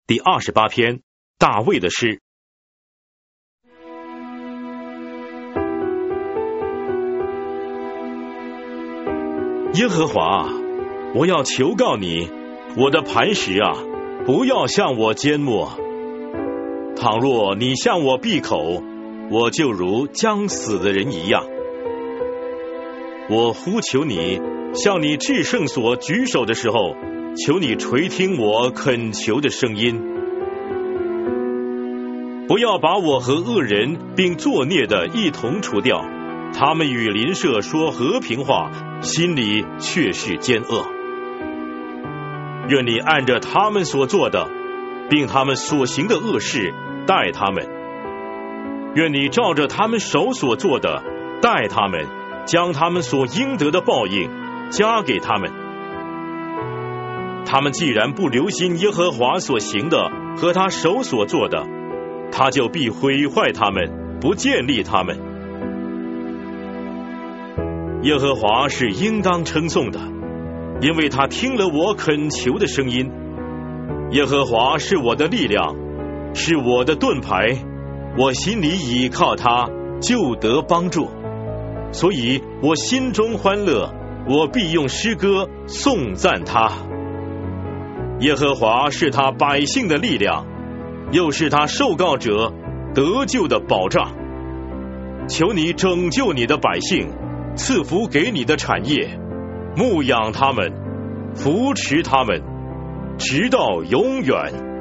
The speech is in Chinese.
第28篇，大卫的诗。耶和华，我要求告你，我的磐石啊，不要向我缄默。倘若你向我闭口，我就如将死的人一样。我呼求你，向你至圣所举手的时候，求你垂听我恳求的声音。不要把我和恶人并作孽的一同除掉，他们与邻舍说和平话，心里却是奸恶。愿你按着他们所做的，并他们所行的恶事待他们。愿你照着他们手所做的待他们，将他们所应得的报应加给他们。他们既然不留心耶和华所行的和他手所做的，他就必毁坏他们，不建立他们。耶和华是应当称颂的，因为他听了我恳求的声音。耶和华是我的力量，是我的盾牌，我心里倚靠他，就得帮助。所以我心中欢乐，我必用诗歌颂赞他。耶和华是他百姓的力量，又是他受告者得救的保障。求你拯救你的百姓，赐福给你的产业，牧养他们，扶持他们，直到永远。